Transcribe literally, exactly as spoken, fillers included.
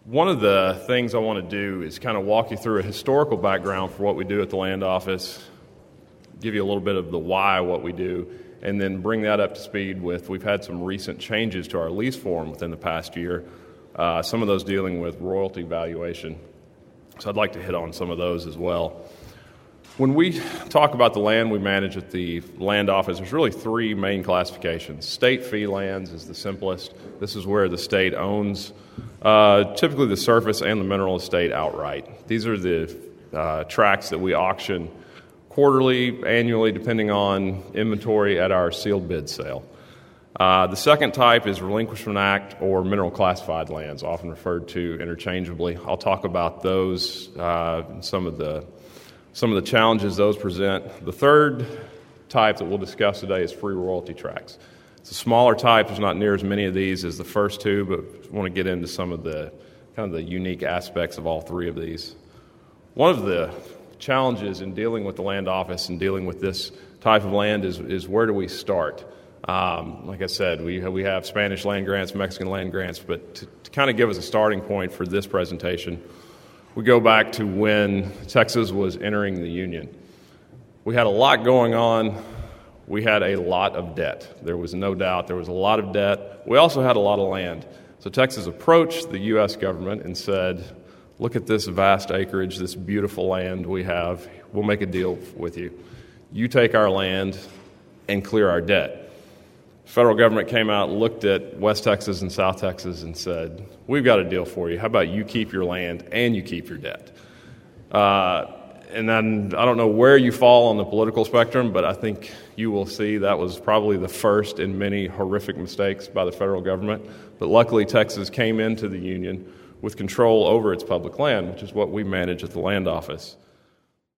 One of the things I want to do is kind of walk you through a historical background for what we do at the Land Office, give you a little bit of the why what we do, and then bring that up to speed with, we've had some recent changes to our lease form within the past year, uh, some of those dealing with royalty valuation. So I'd like to hit on some of those as well. When we talk about the land we manage at the Land Office, there's really three main classifications. State fee lands is the simplest. This is where the state owns uh, typically the surface and the mineral estate outright. These are the uh, tracts that we auction quarterly, annually, depending on inventory at our sealed bid sale. Uh, the second type is Relinquishment Act or mineral classified lands, often referred to interchangeably. I'll talk about those, uh, some of the some of the challenges those present. The third type that we'll discuss today is free royalty tracts. It's a smaller type. There's not near as many of these as the first two, but I want to get into some of the kind of the unique aspects of all three of these. One of the challenges in dealing with the Land Office and dealing with this type of land is, is where do we start? Um, like I said, we we have Spanish land grants, Mexican land grants, but to, to kind of give us a starting point for this presentation, we go back to when Texas was entering the Union. We had a lot going on. We had a lot of debt. There was no doubt there was a lot of debt. We also had a lot of land. So Texas approached the U S government and said, look at this vast acreage, this beautiful land we have. We'll make a deal with you. You take our land and clear our debt. The federal government came out, looked at West Texas and South Texas and said, we've got a deal for you. How about you keep your land and you keep your debt? Uh, and then I don't know where you fall on the political spectrum, but I think you will see that was probably the first in many horrific mistakes by the federal government. But luckily, Texas came into the Union with control over its public land, which is what we manage at the Land Office.